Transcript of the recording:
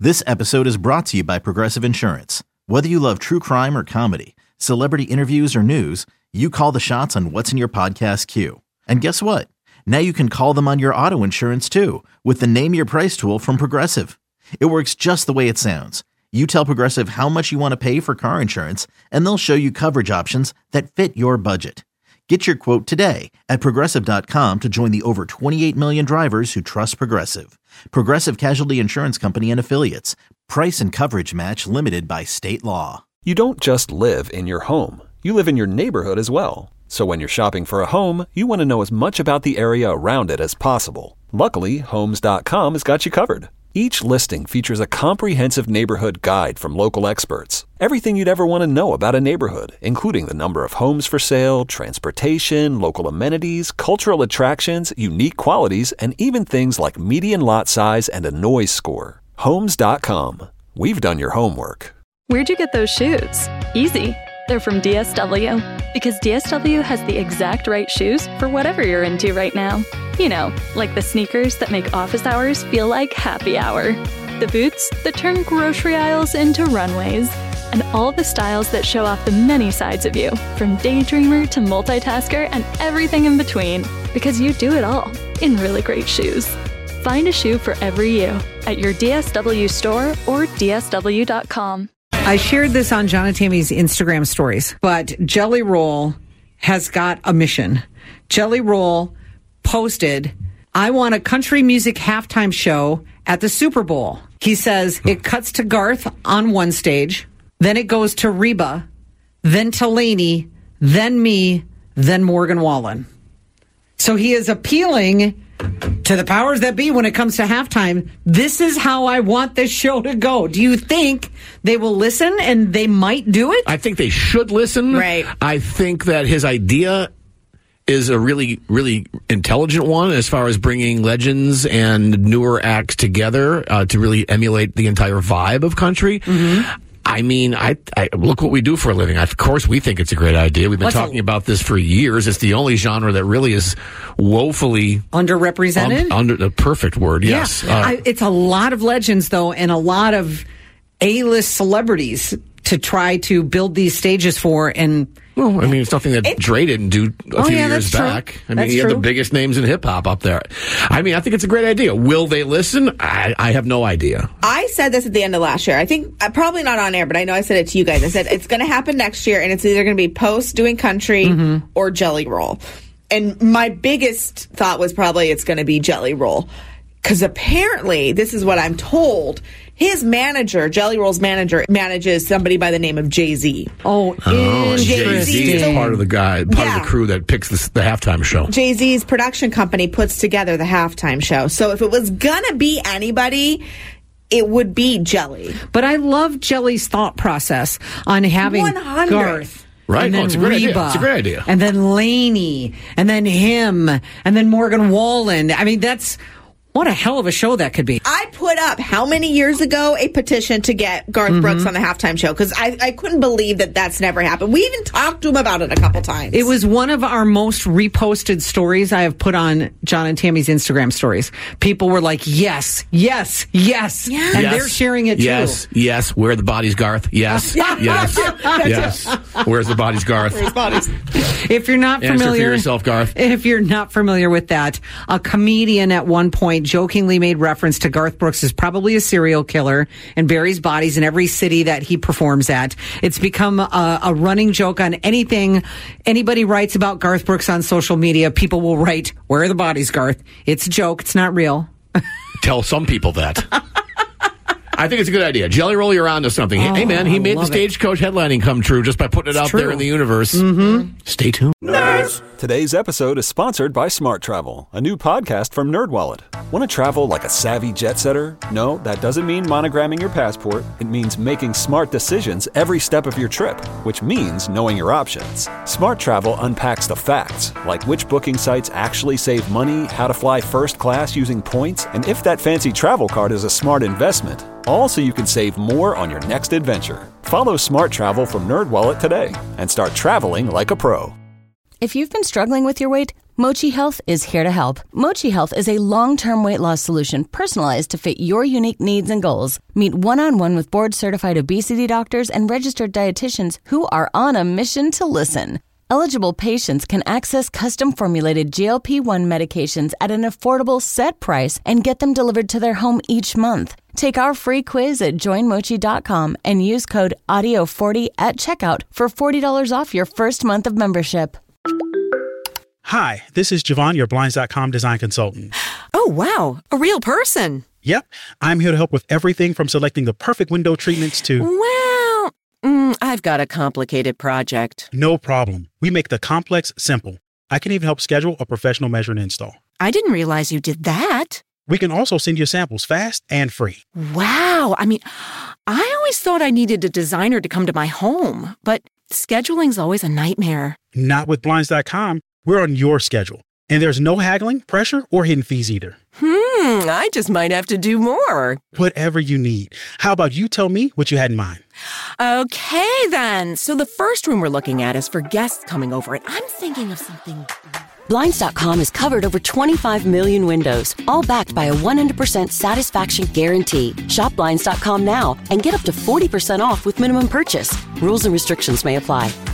This episode is brought to you by Progressive Insurance. Whether you love true crime or comedy, celebrity interviews or news, you call the shots on what's in your podcast queue. And guess what? Now you can call them on your auto insurance too with the Name Your Price tool from Progressive. It works just the way it sounds. You tell Progressive how much you want to pay for car insurance, and they'll show you coverage options that fit your budget. Get your quote today at Progressive.com to join the over 28 million drivers who trust Progressive. Progressive Casualty Insurance Company and Affiliates. Price and coverage match limited by state law. You don't just live in your home. You live in your neighborhood as well. So when you're shopping for a home, you want to know as much about the area around it as possible. Luckily, Homes.com has got you covered. Each listing features a comprehensive neighborhood guide from local experts. Everything you'd ever want to know about a neighborhood, including the number of homes for sale, transportation, local amenities, cultural attractions, unique qualities, and even things like median lot size and a noise score. Homes.com. We've done your homework. Where'd you get those shoes? Easy. They're from DSW. Because DSW has the exact right shoes for whatever you're into right now. You know, like the sneakers that make office hours feel like happy hour. The boots that turn grocery aisles into runways. And all the styles that show off the many sides of you, from daydreamer to multitasker and everything in between. Because you do it all in really great shoes. Find a shoe for every you at your DSW store or DSW.com. I shared this on John and Tammy's Instagram stories, but Jelly Roll has got a mission. Jelly Roll posted, I want a country music halftime show at the Super Bowl. He says it cuts to Garth on one stage, then it goes to Reba, then to Lainey, then me, then Morgan Wallen. So he is appealing to the powers that be when it comes to halftime. This is how I want this show to go. Do you think they will listen and they might do it? I think they should listen. Right. I think that his idea is a really, really intelligent one as far as bringing legends and newer acts together to really emulate the entire vibe of country. Mm-hmm. I mean, I look what we do for a living. Of course, we think it's a great idea. We've been talking about this for years. It's the only genre that really is woefully underrepresented. Under the perfect word, yes. Yeah. It's a lot of legends, though, and a lot of A-list celebrities to try to build these stages for. And well, I mean, it's nothing that Dre didn't do a few years back. True. I mean, he had the biggest names in hip hop up there. I mean, I think it's a great idea. Will they listen? I have no idea. I said this at the end of last year. I think probably not on air, but I know I said it to you guys. I said it's going to happen next year, and it's either going to be Post doing country or Jelly Roll. And my biggest thought was probably it's going to be Jelly Roll. Because apparently, this is what I'm told, his manager, Jelly Roll's manager, manages somebody by the name of Jay-Z. Jay-Z is part of the of the crew that picks the halftime show. Jay-Z's production company puts together the halftime show. So if it was gonna be anybody, it would be Jelly. But I love Jelly's thought process on having 100. Garth. Right, and then it's a great Reba, idea. It's a great idea. And then Lainey, and then him, and then Morgan Wallen. I mean, what a hell of a show that could be. I put up, how many years ago, a petition to get Garth Brooks on the halftime show, because I couldn't believe that that's never happened. We even talked to him about it a couple times. It was one of our most reposted stories I have put on John and Tammy's Instagram stories. People were like, yes. And they're sharing it too. Yes. Where are the bodies, Garth? Yes. Where's the bodies, Garth? Where's bodies? If you're not familiar... Answer for yourself, Garth. If you're not familiar with that, a comedian at one point jokingly made reference to Garth Brooks as probably a serial killer and buries bodies in every city that he performs at. It's become a running joke on anything anybody writes about Garth Brooks on social media. People will write, where are the bodies, Garth? It's a joke. It's not real. Tell some people that. I think it's a good idea. Jelly Roll, you're on to something. Hey, man, he made the Stagecoach headlining come true just by putting it out there in the universe. Mm-hmm. Stay tuned. Nerds! Today's episode is sponsored by Smart Travel, a new podcast from NerdWallet. Want to travel like a savvy jet setter? No, that doesn't mean monogramming your passport. It means making smart decisions every step of your trip, which means knowing your options. Smart Travel unpacks the facts, like which booking sites actually save money, how to fly first class using points, and if that fancy travel card is a smart investment. All so you can save more on your next adventure. Follow Smart Travel from NerdWallet today and start traveling like a pro. If you've been struggling with your weight, Mochi Health is here to help. Mochi Health is a long-term weight loss solution personalized to fit your unique needs and goals. Meet one-on-one with board-certified obesity doctors and registered dietitians who are on a mission to listen. Eligible patients can access custom-formulated GLP-1 medications at an affordable set price and get them delivered to their home each month. Take our free quiz at joinmochi.com and use code AUDIO40 at checkout for $40 off your first month of membership. Hi, this is Javon, your Blinds.com design consultant. Oh, wow. A real person. Yep. I'm here to help with everything from selecting the perfect window treatments to... Well, I've got a complicated project. No problem. We make the complex simple. I can even help schedule a professional measure and install. I didn't realize you did that. We can also send you samples fast and free. Wow. I always thought I needed a designer to come to my home, but scheduling's always a nightmare. Not with Blinds.com. We're on your schedule. And there's no haggling, pressure, or hidden fees either. I just might have to do more. Whatever you need. How about you tell me what you had in mind? Okay, then. So the first room we're looking at is for guests coming over, and I'm thinking of something... Blinds.com has covered over 25 million windows, all backed by a 100% satisfaction guarantee. Shop Blinds.com now and get up to 40% off with minimum purchase. Rules and restrictions may apply.